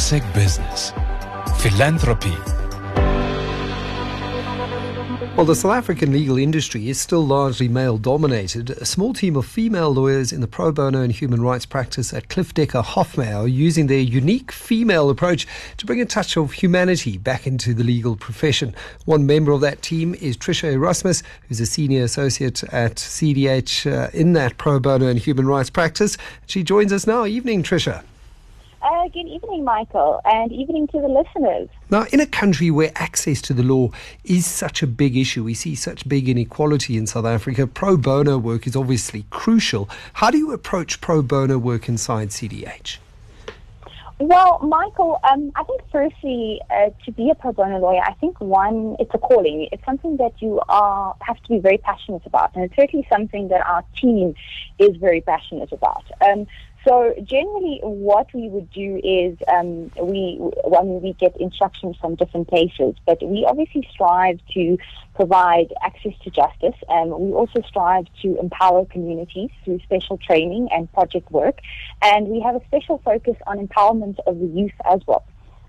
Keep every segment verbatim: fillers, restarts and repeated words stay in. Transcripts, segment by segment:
Classic Business. Philanthropy. Well, the South African legal industry is still largely male-dominated. A small team of female lawyers in the pro bono and human rights practice at Cliff Decker Hofmeyr are using their unique female approach to bring a touch of humanity back into the legal profession. One member of that team is Trisha Erasmus, who's a senior associate at C D H uh, in that pro bono and human rights practice. She joins us now. Evening, Trisha. Uh, good evening, Michael, and evening to the listeners. Now, in a country where access to the law is such a big issue, we see such big inequality in South Africa, pro bono work is obviously crucial. How do you approach pro bono work inside C D H? Well, Michael, um, I think firstly, uh, to be a pro bono lawyer, I think one, it's a calling. It's something that you are have to be very passionate about, and it's certainly something that our team is very passionate about. Um, So generally what we would do is um, we, when we get instructions from different places, but we obviously strive to provide access to justice. And we also strive to empower communities through special training and project work. And we have a special focus on empowerment of the youth as well.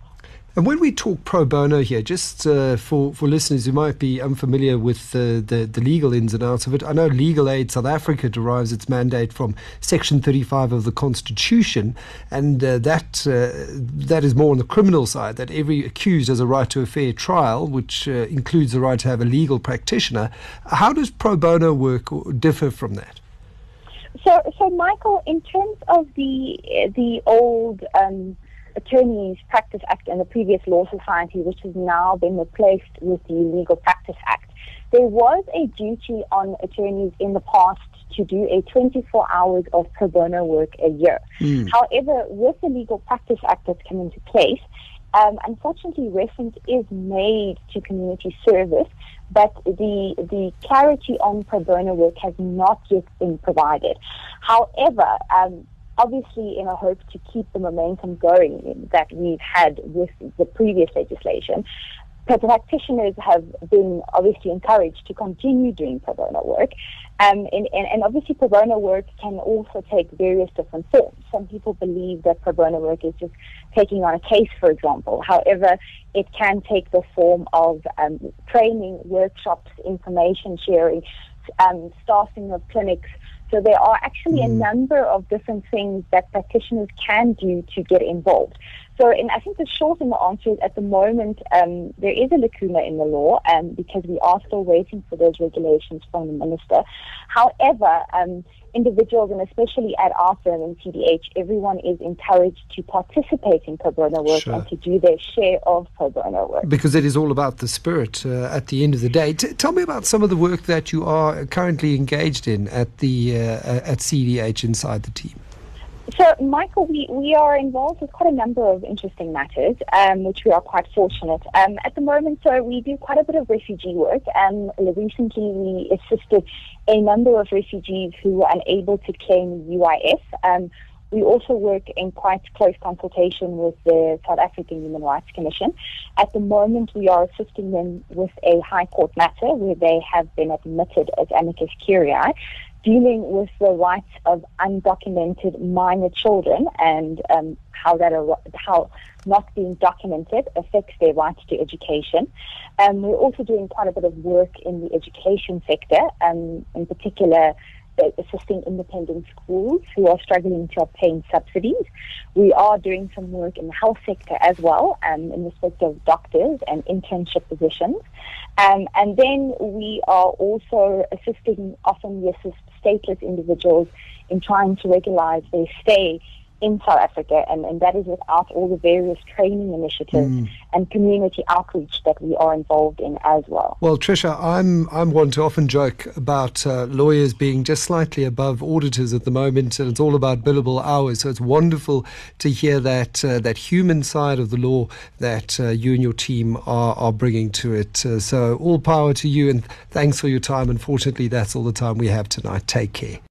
And when we talk pro bono here, just uh, for, for listeners who might be unfamiliar with the, the, the legal ins and outs of it, I know Legal Aid South Africa derives its mandate from Section thirty-five of the Constitution, and uh, that uh, that is more on the criminal side, that every accused has a right to a fair trial, which uh, includes the right to have a legal practitioner. How does pro bono work differ from that? So, so Michael, in terms of the, the old... Um, Attorneys Practice Act and the previous Law Society, which has now been replaced with the Legal Practice Act, there was a duty on attorneys in the past to do a twenty-four hours of pro bono work a year. Mm. However, with the Legal Practice Act that's come into place, um, unfortunately reference is made to community service, but the the clarity on pro bono work has not yet been provided. However, um, obviously in a hope to keep the momentum going that we've had with the previous legislation, practitioners have been obviously encouraged to continue doing pro bono work. Um, and, and, and obviously pro bono work can also take various different forms. Some people believe that pro bono work is just taking on a case, for example. However, it can take the form of um, training, workshops, information sharing, um, staffing of clinics. So there are actually a number of different things that practitioners can do to get involved. So and I think the short and the answer is at the moment um, there is a lacuna in the law um, because we are still waiting for those regulations from the minister. However, um, individuals, and especially at our firm in C D H, everyone is encouraged to participate in pro bono work sure. and to do their share of pro bono work. Because it is all about the spirit uh, at the end of the day. T- tell me about some of the work that you are currently engaged in at the uh, at C D H inside the team. So, Michael, we, we are involved with quite a number of interesting matters, um, which we are quite fortunate. Um, at the moment, so we do quite a bit of refugee work. Um, recently, we assisted a number of refugees who were unable to claim U I F. Um, we also work in quite close consultation with the South African Human Rights Commission. At the moment, we are assisting them with a High Court matter where they have been admitted as amicus curiae, dealing with the rights of undocumented minor children and um, how that ar- how not being documented affects their rights to education. Um, we're also doing quite a bit of work in the education sector, um, in particular uh, assisting independent schools who are struggling to obtain subsidies. We are doing some work in the health sector as well, um, in respect of doctors and internship positions. Um, and then we are also assisting, often we assist stateless individuals in trying to regularize their stay in South Africa, and, and that is without all the various training initiatives mm. and community outreach that we are involved in as well. Well, Trisha, I'm I'm one to often joke about uh, lawyers being just slightly above auditors at the moment, and it's all about billable hours. So it's wonderful to hear that uh, that human side of the law that uh, you and your team are, are bringing to it. Uh, so all power to you, and thanks for your time. Unfortunately, that's all the time we have tonight. Take care.